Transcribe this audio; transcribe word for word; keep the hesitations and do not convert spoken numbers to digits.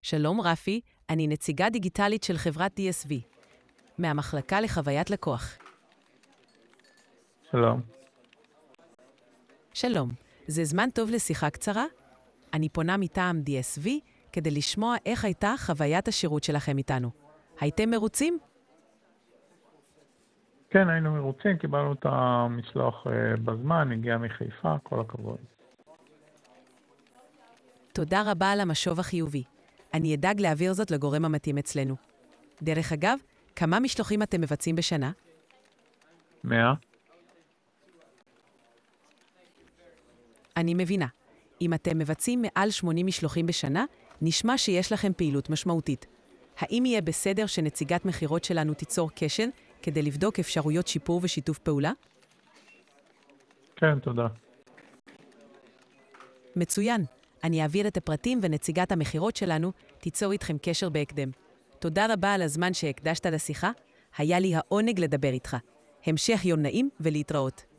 שלום רפי, אני נציגה דיגיטלית של חברת די אס וי, מהמחלקה לחוויית לקוח. שלום. שלום, זה זמן טוב לשיחה קצרה? אני פונה מטעם די אס וי כדי לשמוע איך הייתה חוויית השירות שלכם איתנו. הייתם מרוצים? כן, היינו מרוצים, קיבלנו את המשלוח אה, בזמן, הגיע מחיפה, כל הכבוד. תודה רבה על המשוב החיובי. אני אדאג להעביר זאת לגורם המתאים אצלנו. דרך אגב, כמה משלוחים אתם מבצעים בשנה? מאה? אני מבינה. אם אתם מבצעים מעל שמונים משלוחים בשנה, נשמע שיש לכם פעילות משמעותית. האם יהיה בסדר שנציגת מחירות שלנו תיצור קשר כדי לבדוק אפשרויות שיפור ושיתוף פעולה? כן, תודה. מצוין. אני אעביר את הפרטים ונציגת המחירות שלנו תיצור איתכם קשר בהקדם. תודה רבה על הזמן שהקדשת לשיחה. היה לי העונג לדבר איתך. המשך יום נעים ולהתראות.